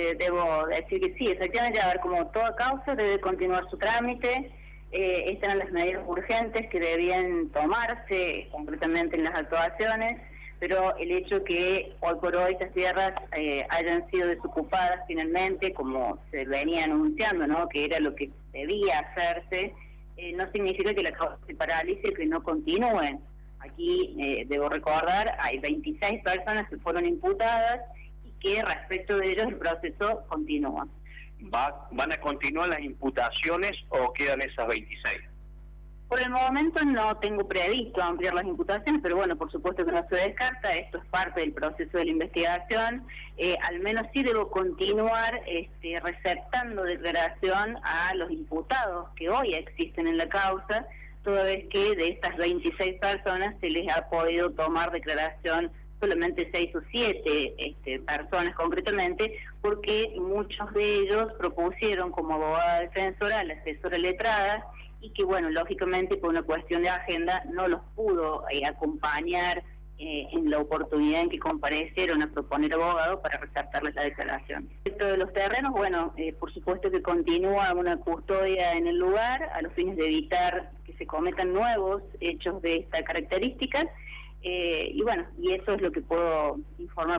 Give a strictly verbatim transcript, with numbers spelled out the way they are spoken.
eh, debo decir que sí, efectivamente, a ver, como toda causa debe continuar su trámite. Eh, estas eran las medidas urgentes que debían tomarse, concretamente en las actuaciones, pero el hecho que hoy por hoy estas tierras eh, hayan sido desocupadas finalmente, como se venía anunciando, ¿no?, que era lo que debía hacerse, eh, no significa que la causa se paralice y que no continúen. Aquí, eh, debo recordar, hay veintiséis personas que fueron imputadas y que respecto de ellos el proceso continúa. ¿Va, ¿Van a continuar las imputaciones o quedan esas veintiséis? Por el momento no tengo previsto ampliar las imputaciones, pero bueno, por supuesto que no se descarta, esto es parte del proceso de la investigación. Eh, al menos sí debo continuar este, receptando declaración a los imputados que hoy existen en la causa, toda vez que de estas veintiséis personas se les ha podido tomar declaración solamente seis o siete este, personas concretamente, porque muchos de ellos propusieron como abogada defensora a la asesora letrada, y que bueno, lógicamente por una cuestión de agenda no los pudo eh, acompañar eh, en la oportunidad en que comparecieron a proponer abogado para resaltarles la declaración. Respecto de los terrenos, bueno, eh, por supuesto que continúa una custodia en el lugar a los fines de evitar que se cometan nuevos hechos de esta característica, eh, y bueno, y eso es lo que puedo informar.